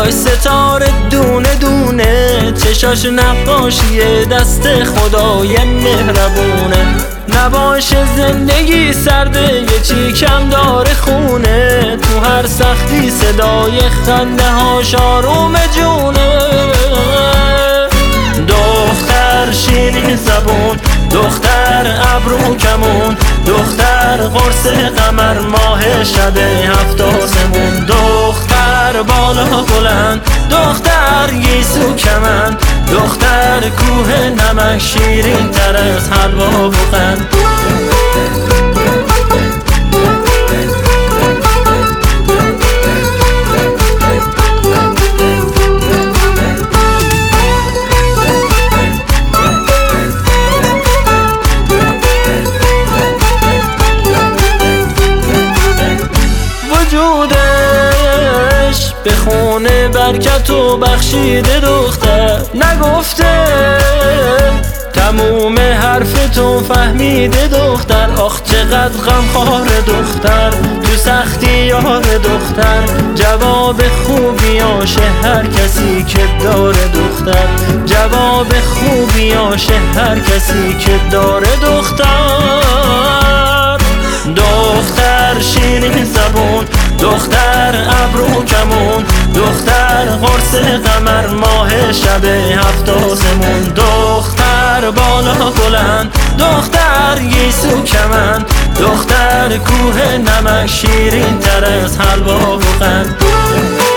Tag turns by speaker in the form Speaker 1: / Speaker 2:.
Speaker 1: چشاش ستاره دونه دونه، چشاش نقاشی دست خدای مهربونه. نباشه زندگی سرده یه چی کم داره خونه، تو هر سختی صدای خنده هاش آروم جونه. دختر شیرین زبون، دختر ابرو کمون، دختر قرص قمر ماه شب هفت آسمون. دختر بالا بلند، دختر گیسو کمند، دختر کوه نمک شیرین تر از حلوا و قند. وجودش به خونه برکت و بخشیده دختر، نگفته تموم حرف تو فهمیده دختر. آخ چقدر غمخوار دختر، تو سختی یار دختر، جواب خوبیاشه هر کسی که داره دختر، جواب خوبیاشه هر کسی که داره دختر. دختر شیرین زبون، دختر ابرو کمون، دختر قرص قمر ماه شب هفت آسمون. دختر بالا بلند، دختر گیسو کمند، دختر کوه نمک شیرین تر از حلوا و قند.